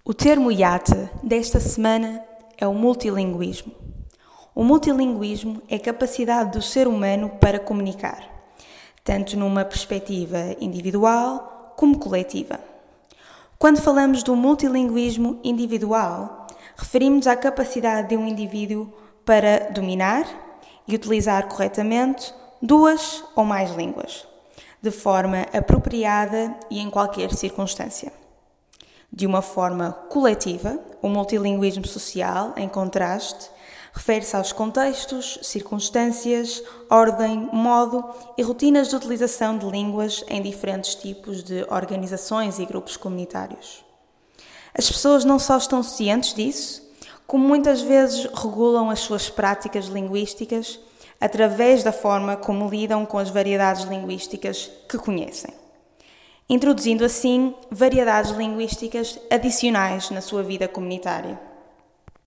O termo IATE desta semana é o multilinguismo. O multilinguismo é a capacidade do ser humano para comunicar, tanto numa perspectiva individual como coletiva. Quando falamos do multilinguismo individual, referimos-nos à capacidade de um indivíduo para dominar e utilizar corretamente duas ou mais línguas, de forma apropriada e em qualquer circunstância. De uma forma coletiva, o multilinguismo social, em contraste, refere-se aos contextos, circunstâncias, ordem, modo e rotinas de utilização de línguas em diferentes tipos de organizações e grupos comunitários. As pessoas não só estão cientes disso, como muitas vezes regulam as suas práticas linguísticas através da forma como lidam com as variedades linguísticas que conhecem, introduzindo assim variedades linguísticas adicionais na sua vida comunitária.